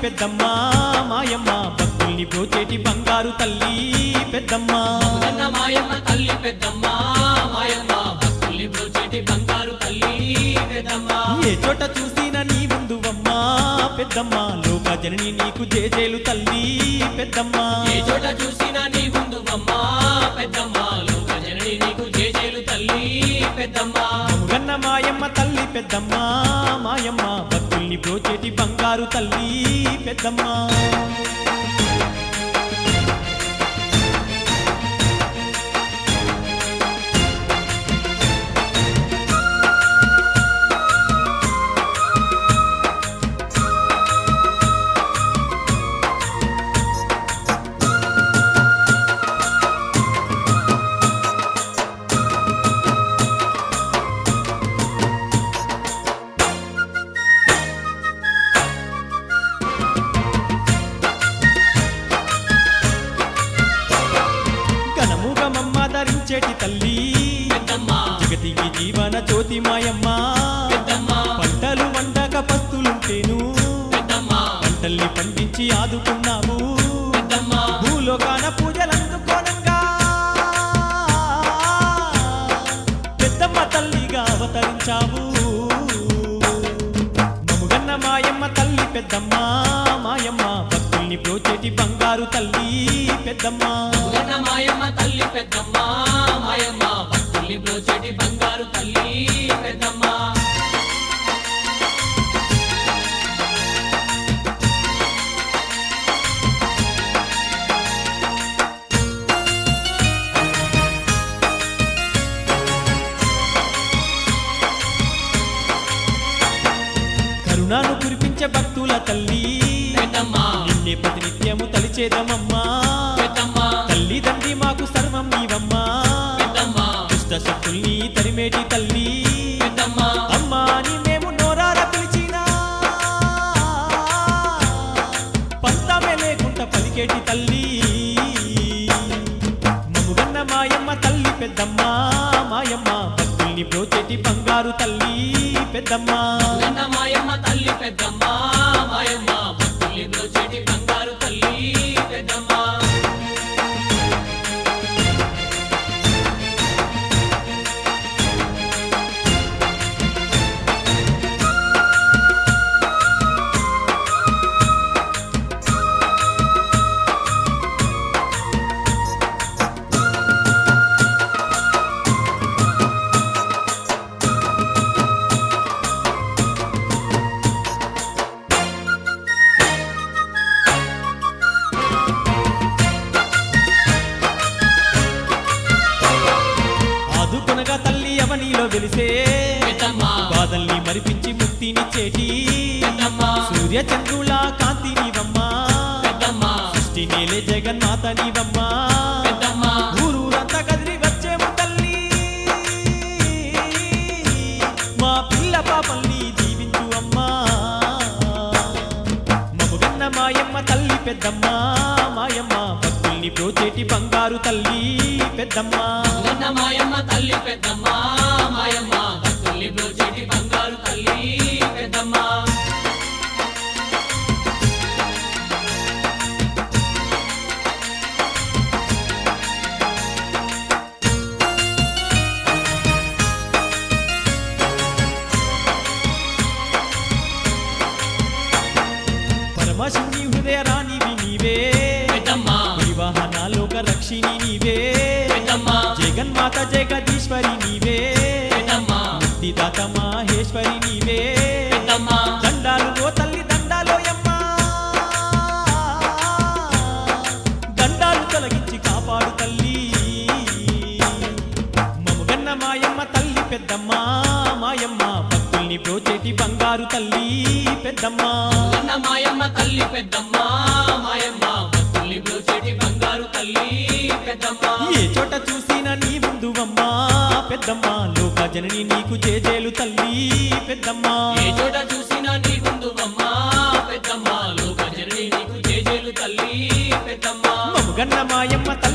పెద్దమ్మ మాయమ్మ భక్తుల్ని బ్రోచేటి బంగారు తల్లి పెద్దమ్మ మాయమ్మ తల్లి పెద్దమ్మ మాయమ్మ భక్తుల్ని బ్రోచేటి బంగారు తల్లి పెద్దమ్మ ఏ చోట చూసినా నీ ముందువమ్మ పెద్దమ్మ లోక జనని నీకు జేజేలు తల్లి పెద్దమ్మ ఏ చోట చూసినా నీ ముందువమ్మ పెద్దమ్మ లోక జనని నీకు జేజేలు తల్లి పెద్దమ్మ గన్న మాయమ్మ తల్లి పెద్దమ్మ మాయమ్మ భక్తుల్ని బ్రోచేటి బంగారు తల్లి పెద్దమ్మ ధరించేటి తల్లి పెద్దమ్మ జగతికి జీవన జ్యోతి మాయమ్మ పెద్దమ్మ పంటలు వండక పస్తులుంటేను పెద్దమ్మ పంటల్ని పండించి ఆదుకున్నావు పెద్దమ్మ భూలోకాన పూజలందుకోనంగా పెద్దమ్మ తల్లిగా అవతరించావు మముగన్న మాయమ్మ తల్లి పెద్దమ్మ మాయమ్మ భక్తుల్ని బ్రోచేటి బంగారు తల్లి పెద్దమ్మ మాయమ్మ తల్లి పెద్దమ్మ మాయమ్మ భక్తుల్ని బ్రోచేటి బంగారు తల్లి పెద్దమ్మ కరుణాను కురిపించే భక్తుల తల్లి పెద్దమ్మ నిన్నే ప్రతినిత్యము తలిచేదమమ్మా పెద్దమ్మ తల్లిదండ్రి మాకు సర్వం నీవమ్మా పెద్దమ్మ దుష్ట శక్తుల్ని తరిమేటి తల్లి పెద్దమ్మ అమ్మా అని మేము నోరార పిలిచినా పంతమే లేకుండా పలికేటి తల్లి మముగన్న మాయమ్మ తల్లి పెద్దమ్మ మాయమ్మ భక్తుల్ని బ్రోచేటి బంగారు తల్లి పెద్దమ్మ మాయమ్మ తల్లి పెద్దమ్మ మాయమ్మ భక్తుల్ని బ్రోచేటి బంగారు తల్లి పెద్దమ్మ ఆదుకొనగా తల్లి అవనిలో వెలిసే పెద్దమ్మ బాధల్ని మరిపించి ముక్తినిచ్చేటి పెద్దమ్మ సూర్య చంద్రుల కాంతి నీవమ్మా పెద్దమ్మ సృష్టి నేలే జగన్మాత నీవమ్మా పెద్దమ్మ ఊరూరంతా కదిలి వచ్చేము తల్లి మా పిల్ల పాపల్ని దీవించు అమ్మా మముగన్న మాయమ్మ తల్లి పెద్దమ్మ మాయమ్మ భక్తుల్ని బ్రోచేటి బంగారు తల్లి పెద్దమ్మ మాయమ్మ తల్లి పెద్దమ్మ మాయమ్మ భక్తుల్ని బ్రోచేటి బంగారు తల్లి పెద్దమ్మ పరమశివుని హృదయ రాణివి నీవే పెద్దమ్మ వివాహనాలోక రక్షిణి నీవే పెద్దమ్మ జగన్మాత జగదీశ్వరి నీవే పెద్దమ్మ ముక్తిదాత మాహేశ్వరి నీవే పెద్దమ్మ దండాలు ఓ తల్లి దండాలోయమ్మా దండాలు తొలగించి కాపాడు తల్లి మముగన్న మాయమ్మ తల్లి పెద్దమ్మ మాయమ్మ భక్తుల్ని బ్రోచేటి బంగారు తల్లి పెద్దమ్మ మాయమ్మ తల్లి పెద్దమ్మ మాయమ్మ భక్తుల్ని బ్రోచేటి బంగారు తల్లి పెద్దమ్మ ఏ చోట చూసినా నీ ముందువమ్మా పెద్దమ్మ లోక జనని నీకు జేజేలు తల్లి పెద్దమ్మ ఏ చోట చూసినా నీ ముందువమ్మ పెద్దమ్మ లోక జనని నీకు జేజేలు తల్లి పెద్దమ్మ మముగన్న మాయమ్మ తల్లి